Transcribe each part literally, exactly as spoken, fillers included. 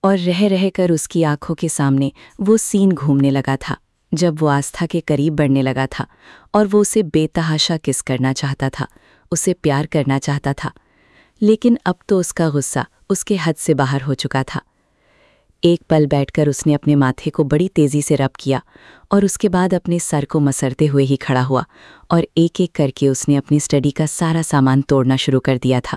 और रह रहकर उसकी आंखों के सामने वो सीन घूमने लगा था जब वो आस्था के करीब बढ़ने लगा था और वो उसे बेतहाशा किस करना चाहता था, उसे प्यार करना चाहता था। लेकिन अब तो उसका गुस्सा उसके हद से बाहर हो चुका था। एक पल बैठकर उसने अपने माथे को बड़ी तेजी से रब किया और उसके बाद अपने सर को मसरते हुए ही खड़ा हुआ और एक एक करके उसने अपनी स्टडी का सारा सामान तोड़ना शुरू कर दिया था।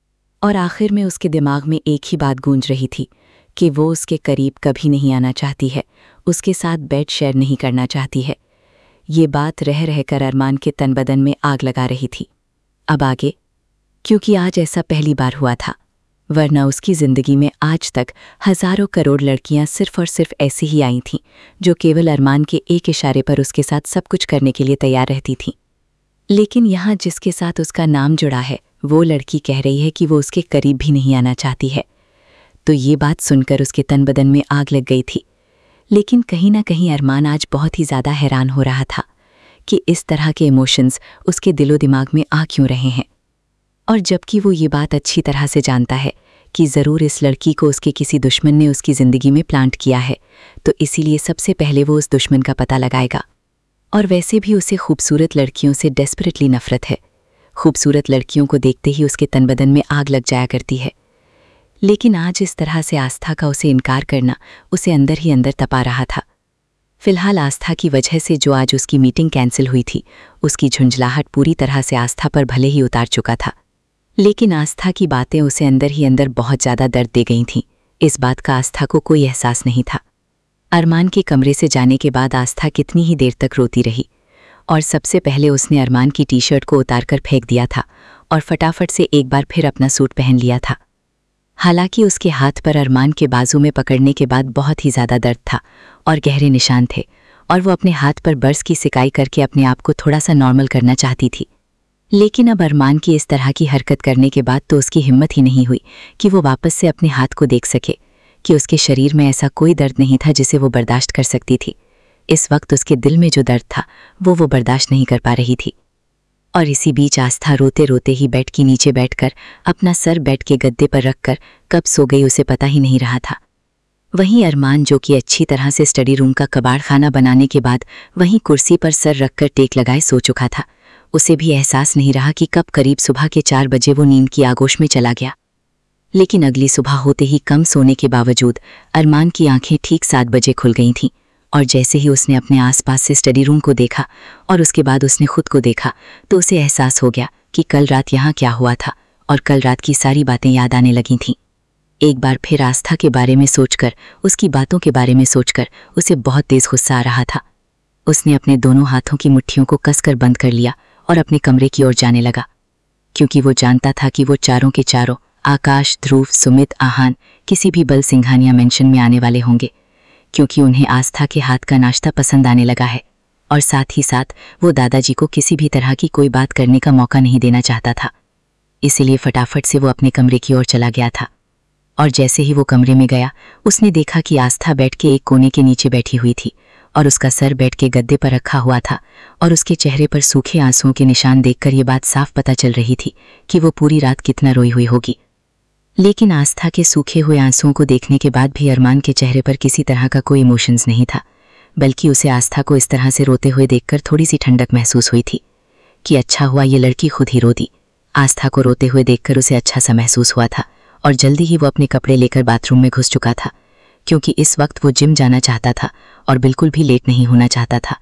और आखिर में उसके दिमाग में एक ही बात गूंज रही थी कि वो उसके करीब कभी नहीं आना चाहती है, उसके साथ बेड शेयर नहीं करना चाहती है। ये बात रह रहकर अरमान के तन बदन में आग लगा रही थी। अब आगे, क्योंकि आज ऐसा पहली बार हुआ था, वरना उसकी ज़िंदगी में आज तक हज़ारों करोड़ लड़कियां सिर्फ और सिर्फ ऐसी ही आई थीं जो केवल अरमान के एक इशारे पर उसके साथ सब कुछ करने के लिए तैयार रहती थीं। लेकिन यहाँ जिसके साथ उसका नाम जुड़ा है वो लड़की कह रही है कि वो उसके करीब भी नहीं आना चाहती है। तो ये बात सुनकर उसके तन बदन में आग लग गई थी। लेकिन कहीं ना कहीं अरमान आज बहुत ही ज़्यादा हैरान हो रहा था कि इस तरह के इमोशंस उसके दिलो दिमाग में आ क्यों रहे हैं। और जबकि वो ये बात अच्छी तरह से जानता है कि ज़रूर इस लड़की को उसके किसी दुश्मन ने उसकी ज़िंदगी में प्लांट किया है, तो इसीलिए सबसे पहले वो उस दुश्मन का पता लगाएगा। और वैसे भी उसे खूबसूरत लड़कियों से डेस्परेटली नफ़रत है। खूबसूरत लड़कियों को देखते ही उसके तन बदन में आग लग जाया करती है। लेकिन आज इस तरह से आस्था का उसे इनकार करना उसे अंदर ही अंदर तपा रहा था। फिलहाल आस्था की वजह से जो आज उसकी मीटिंग कैंसिल हुई थी, उसकी झुंझलाहट पूरी तरह से आस्था पर भले ही उतार चुका था, लेकिन आस्था की बातें उसे अंदर ही अंदर बहुत ज़्यादा दर्द दे गई थीं। इस बात का आस्था को कोई एहसास नहीं था। अरमान के कमरे से जाने के बाद आस्था कितनी ही देर तक रोती रही और सबसे पहले उसने अरमान की टी शर्ट को उतारकर फेंक दिया था और फटाफट से एक बार फिर अपना सूट पहन लिया था। हालांकि उसके हाथ पर अरमान के बाजू में पकड़ने के बाद बहुत ही ज़्यादा दर्द था और गहरे निशान थे और वो अपने हाथ पर बर्स की सिकाई करके अपने आप को थोड़ा सा नॉर्मल करना चाहती थी। लेकिन अब अरमान की इस तरह की हरकत करने के बाद तो उसकी हिम्मत ही नहीं हुई कि वो वापस से अपने हाथ को देख सके कि उसके शरीर में ऐसा कोई दर्द नहीं था जिसे वो बर्दाश्त कर सकती थी। इस वक्त उसके दिल में जो दर्द था वो वो बर्दाश्त नहीं कर पा रही थी। और इसी बीच आस्था रोते रोते ही बेड के नीचे बैठकर अपना सर बेड के गद्दे पर रखकर कब सो गई उसे पता ही नहीं रहा था। वहीं अरमान, जो कि अच्छी तरह से स्टडी रूम का कबाड़ खाना बनाने के बाद वहीं कुर्सी पर सर रखकर टेक लगाए सो चुका था, उसे भी एहसास नहीं रहा कि कब करीब सुबह के चार बजे वो नींद की आगोश में चला गया। लेकिन अगली सुबह होते ही कम सोने के बावजूद अरमान की आंखें ठीक सात बजे खुल गई थीं और जैसे ही उसने अपने आसपास से स्टडी रूम को देखा और उसके बाद उसने खुद को देखा तो उसे एहसास हो गया कि कल रात यहाँ क्या हुआ था और कल रात की सारी बातें याद आने लगी थीं। एक बार फिर आस्था के बारे में सोचकर, उसकी बातों के बारे में सोचकर उसे बहुत तेज गुस्सा आ रहा था। उसने अपने दोनों हाथों की मुट्ठियों को कसकर बंद कर लिया और अपने कमरे की ओर जाने लगा, क्योंकि वो जानता था कि वो चारों के चारों, आकाश, ध्रुव, सुमित, आहान, किसी भी बल सिंघानिया मेंशन में आने वाले होंगे, क्योंकि उन्हें आस्था के हाथ का नाश्ता पसंद आने लगा है और साथ ही साथ वो दादाजी को किसी भी तरह की कोई बात करने का मौका नहीं देना चाहता था। इसीलिए फटाफट से वो अपने कमरे की ओर चला गया था और जैसे ही वो कमरे में गया उसने देखा कि आस्था बेड के एक कोने के नीचे बैठी हुई थी और उसका सर बेड के गद्दे पर रखा हुआ था और उसके चेहरे पर सूखे आंसुओं के निशान देखकर ये बात साफ पता चल रही थी कि वो पूरी रात कितना रोई हुई होगी। लेकिन आस्था के सूखे हुए आंसुओं को देखने के बाद भी अरमान के चेहरे पर किसी तरह का कोई इमोशंस नहीं था, बल्कि उसे आस्था को इस तरह से रोते हुए देखकर थोड़ी सी ठंडक महसूस हुई थी कि अच्छा हुआ ये लड़की खुद ही रो दी। आस्था को रोते हुए देखकर उसे अच्छा सा महसूस हुआ था और जल्दी ही वो अपने कपड़े लेकर बाथरूम में घुस चुका था, क्योंकि इस वक्त वो जिम जाना चाहता था और बिल्कुल भी लेट नहीं होना चाहता था।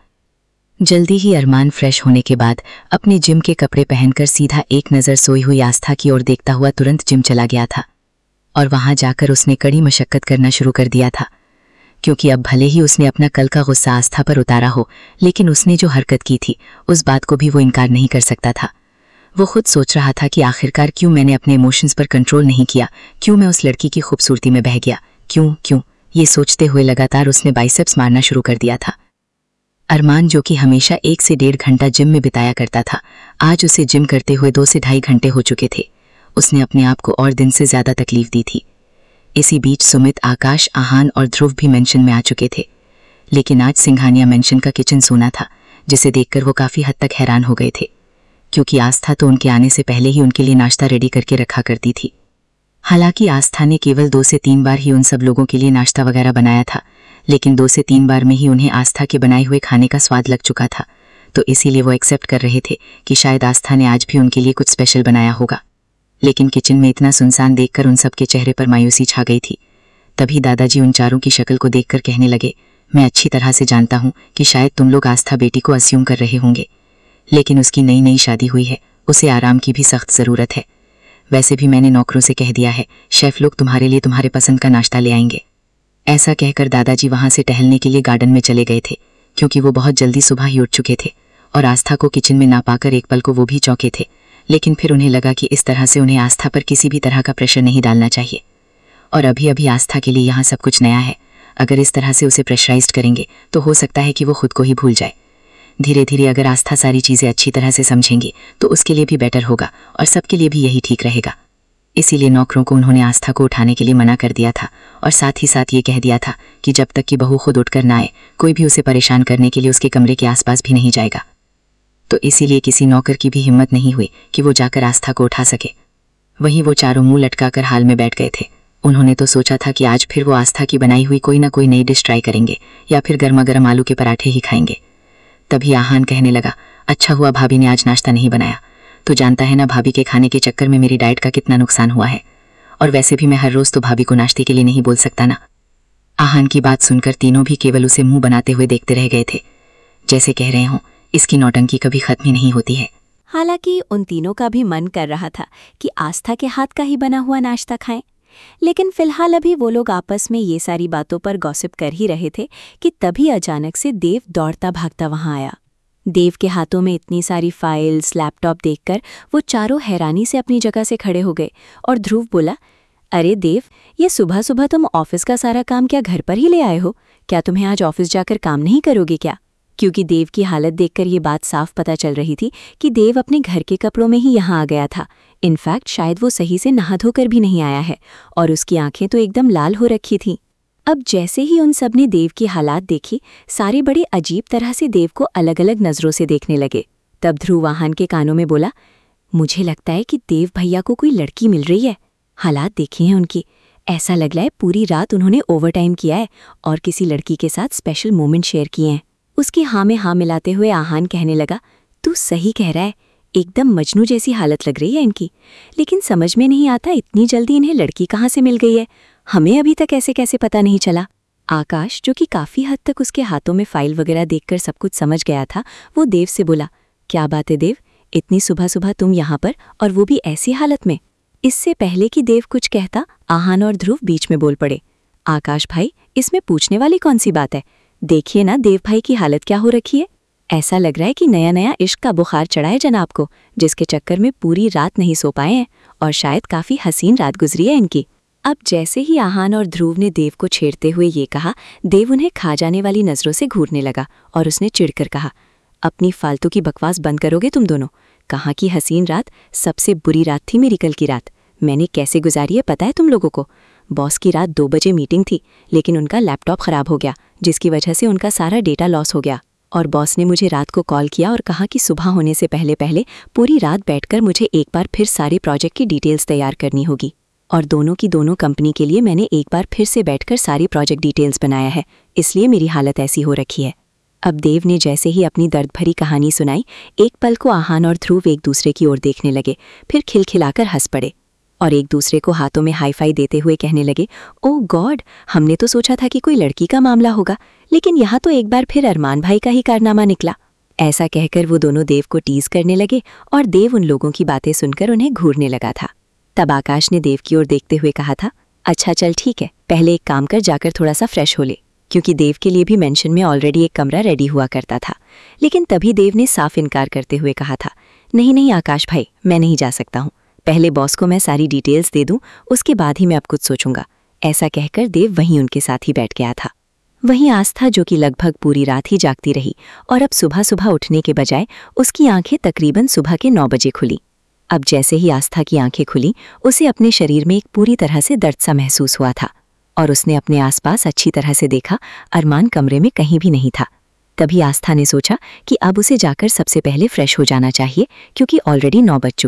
जल्दी ही अरमान फ्रेश होने के बाद अपने जिम के कपड़े पहनकर सीधा एक नज़र सोई हुई आस्था की ओर देखता हुआ तुरंत जिम चला गया था और वहां जाकर उसने कड़ी मशक्कत करना शुरू कर दिया था, क्योंकि अब भले ही उसने अपना कल का गुस्सा आस्था पर उतारा हो, लेकिन उसने जो हरकत की थी उस बात को भी वो इनकार नहीं कर सकता था। वो खुद सोच रहा था कि आखिरकार क्यों मैंने अपने इमोशंस पर कंट्रोल नहीं किया, क्यों मैं उस लड़की की खूबसूरती में बह गया, क्यों क्यों ये सोचते हुए लगातार उसने बाइसेप्स मारना शुरू कर दिया था। अरमान, जो कि हमेशा एक से डेढ़ घंटा जिम में बिताया करता था, आज उसे जिम करते हुए दो से ढाई घंटे हो चुके थे। उसने अपने आप को और दिन से ज्यादा तकलीफ दी थी। इसी बीच सुमित, आकाश, आहान और ध्रुव भी मेंशन में आ चुके थे, लेकिन आज सिंघानिया मेंशन का किचन सोना था, जिसे देखकर वो काफी हद तक हैरान हो गए थे, क्योंकि आस्था तो उनके आने से पहले ही उनके लिए नाश्ता रेडी करके रखा करती थी। हालांकि आस्था ने केवल दो से तीन बार ही उन सब लोगों के लिए नाश्ता वगैरह बनाया था, लेकिन दो से तीन बार में ही उन्हें आस्था के बनाए हुए खाने का स्वाद लग चुका था, तो इसीलिए वो एक्सेप्ट कर रहे थे कि शायद आस्था ने आज भी उनके लिए कुछ स्पेशल बनाया होगा। लेकिन किचन में इतना सुनसान देखकर उन सबके चेहरे पर मायूसी छा गई थी। तभी दादाजी उन चारों की शक्ल को देखकर कहने लगे, मैं अच्छी तरह से जानता हूँ कि शायद तुम लोग आस्था बेटी को अस्यूम कर रहे होंगे, लेकिन उसकी नई नई शादी हुई है, उसे आराम की भी सख्त ज़रूरत है। वैसे भी मैंने नौकरों से कह दिया है, शेफ लोग तुम्हारे लिए तुम्हारे पसंद का नाश्ता ले आएंगे। ऐसा कहकर दादाजी वहाँ से टहलने के लिए गार्डन में चले गए थे, क्योंकि वो बहुत जल्दी सुबह ही उठ चुके थे और आस्था को किचन में ना पाकर एक पल को वो भी चौंके थे। लेकिन फिर उन्हें लगा कि इस तरह से उन्हें आस्था पर किसी भी तरह का प्रेशर नहीं डालना चाहिए, और अभी अभी आस्था के लिए यहाँ सब कुछ नया है। अगर इस तरह से उसे प्रेशराइज्ड करेंगे तो हो सकता है कि वो खुद को ही भूल जाए। धीरे धीरे अगर आस्था सारी चीज़ें अच्छी तरह से समझेंगी तो उसके लिए भी बेटर होगा और सबके लिए भी यही ठीक रहेगा। इसीलिए नौकरों को उन्होंने आस्था को उठाने के लिए मना कर दिया था और साथ ही साथ ये कह दिया था कि जब तक कि बहू खुद उठकर ना आए, कोई भी उसे परेशान करने के लिए उसके कमरे के आसपास भी नहीं जाएगा। तो इसीलिए किसी नौकर की भी हिम्मत नहीं हुई कि वो जाकर आस्था को उठा सके। वहीं वो चारों मुंह लटकाकर हाल में बैठ गए थे। उन्होंने तो सोचा था कि आज फिर वो आस्था की बनाई हुई कोई ना कोई नई डिश ट्राई करेंगे या फिर गर्मा गर्म आलू के पराठे ही खाएंगे। तभी आहान कहने लगा, अच्छा हुआ भाभी ने आज नाश्ता नहीं बनाया, तो जानता है ना भाभी के खाने के चक्कर में मेरी डाइट का कितना नुकसान हुआ है, और वैसे भी मैं हर रोज तो भाभी को नाश्ते के लिए नहीं बोल सकता ना। आहान की बात सुनकर तीनों भी केवल उसे मुंह बनाते हुए देखते रह गए थे, जैसे कह रहे हों इसकी नौटंकी कभी खत्म ही नहीं होती है। हालांकि उन तीनों का भी मन कर रहा था कि आस्था के हाथ का ही बना हुआ नाश्ता खाएं, लेकिन फिलहाल अभी वो लोग आपस में ये सारी बातों पर गॉसिप कर ही रहे थे कि तभी अचानक से देव दौड़ता भागता वहां आया। देव के हाथों में इतनी सारी फाइल्स, लैपटॉप देखकर वो चारों हैरानी से अपनी जगह से खड़े हो गए और ध्रुव बोला, अरे देव, ये सुबह सुबह तुम ऑफिस का सारा काम क्या घर पर ही ले आए हो? क्या तुम्हें आज ऑफिस जाकर काम नहीं करोगे क्या? क्योंकि देव की हालत देखकर ये बात साफ पता चल रही थी कि देव अपने घर के कपड़ों में ही यहाँ आ गया था। इनफैक्ट शायद वो सही से नहा धोकर भी नहीं आया है और उसकी आंखें तो एकदम लाल हो रखी थीं। अब जैसे ही उन सब ने देव की हालात देखी, सारे बड़े अजीब तरह से देव को अलग अलग नज़रों से देखने लगे। तब ध्रुव आहान के कानों में बोला, मुझे लगता है कि देव भैया को कोई लड़की मिल रही है। हालात देखी हैं उनकी, ऐसा लग रहा है पूरी रात उन्होंने ओवरटाइम किया है और किसी लड़की के साथ स्पेशल मोमेंट शेयर किए हैं। उसकी हाँ में हाँ मिलाते हुए आहान कहने लगा, तू सही कह रहा है, एकदम मजनू जैसी हालत लग रही है इनकी, लेकिन समझ में नहीं आता इतनी जल्दी इन्हें लड़की कहाँ से मिल गई है। हमें अभी तक ऐसे कैसे पता नहीं चला। आकाश, जो कि काफ़ी हद तक उसके हाथों में फाइल वगैरह देखकर सब कुछ समझ गया था, वो देव से बोला, क्या बात है देव, इतनी सुबह सुबह तुम यहाँ पर और वो भी ऐसी हालत में? इससे पहले कि देव कुछ कहता, आहान और ध्रुव बीच में बोल पड़े, आकाश भाई, इसमें पूछने वाली कौन सी बात है? देखिए ना देव भाई की हालत क्या हो रखी है। ऐसा लग रहा है कि नया नया इश्क का बुखार चढ़ा है जनाब को, जिसके चक्कर में पूरी रात नहीं सो पाए हैं और शायद काफ़ी हसीन रात गुजरी है इनकी। अब जैसे ही आहान और ध्रुव ने देव को छेड़ते हुए ये कहा, देव उन्हें खा जाने वाली नज़रों से घूरने लगा और उसने चिढ़कर कहा, अपनी फालतू की बकवास बंद करोगे तुम दोनों? कहाँ की हसीन रात, सबसे बुरी रात थी मेरी कल की रात। मैंने कैसे गुजारी है पता है तुम लोगों को? बॉस की रात दो बजे मीटिंग थी, लेकिन उनका लैपटॉप ख़राब हो गया, जिसकी वजह से उनका सारा डेटा लॉस हो गया, और बॉस ने मुझे रात को कॉल किया और कहा कि सुबह होने से पहले पहले पूरी रात बैठकर मुझे एक बार फिर सारे प्रोजेक्ट की डिटेल्स तैयार करनी होगी। और दोनों की दोनों कंपनी के लिए मैंने एक बार फिर से बैठकर सारी प्रोजेक्ट डिटेल्स बनाया है, इसलिए मेरी हालत ऐसी हो रखी है। अब देव ने जैसे ही अपनी दर्द भरी कहानी सुनाई, एक पल को आहान और ध्रुव एक दूसरे की ओर देखने लगे, फिर खिलखिलाकर हंस पड़े और एक दूसरे को हाथों में हाई फाई देते हुए कहने लगे, ओह गॉड, हमने तो सोचा था कि कोई लड़की का मामला होगा, लेकिन यहाँ तो एक बार फिर अरमान भाई का ही कारनामा निकला। ऐसा कहकर वो दोनों देव को टीज करने लगे और देव उन लोगों की बातें सुनकर उन्हें घूरने लगा था। तब आकाश ने देव की ओर देखते हुए कहा था, अच्छा चल ठीक है, पहले एक काम कर, जाकर थोड़ा सा फ्रेश हो ले, क्योंकि देव के लिए भी मेंशन में ऑलरेडी एक कमरा रेडी हुआ करता था। लेकिन तभी देव ने साफ इनकार करते हुए कहा था, नहीं नहीं आकाश भाई, मैं नहीं जा सकता हूँ, पहले बॉस को मैं सारी डिटेल्स दे दूं, उसके बाद ही मैं अब कुछ सोचूंगा। ऐसा कहकर देव वहीं उनके साथ ही बैठ गया था। वहीं आस्था, जो कि लगभग पूरी रात ही जागती रही और अब सुबह सुबह उठने के बजाय उसकी आंखें तकरीबन सुबह के नौ बजे खुली। अब जैसे ही आस्था की आंखें खुली, उसे अपने शरीर में एक पूरी तरह से दर्द सा महसूस हुआ था और उसने अपने आसपास अच्छी तरह से देखा, अरमान कमरे में कहीं भी नहीं था। तभी आस्था ने सोचा कि अब उसे जाकर सबसे पहले फ्रेश हो जाना चाहिए, क्योंकि ऑलरेडी नौ बज चुके हैं।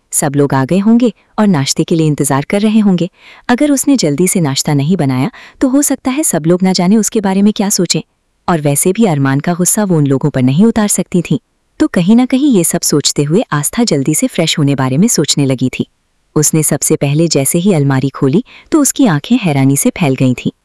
सब लोग आ गए होंगे और नाश्ते के लिए इंतजार कर रहे होंगे। अगर उसने जल्दी से नाश्ता नहीं बनाया तो हो सकता है सब लोग ना जाने उसके बारे में क्या सोचें। और वैसे भी अरमान का गुस्सा वो उन लोगों पर नहीं उतार सकती थी। तो कहीं ना कहीं ये सब सोचते हुए आस्था जल्दी से फ्रेश होने बारे में सोचने लगी थी। उसने सबसे पहले जैसे ही अलमारी खोली तो उसकी आंखें हैरानी से फैल गई थीं।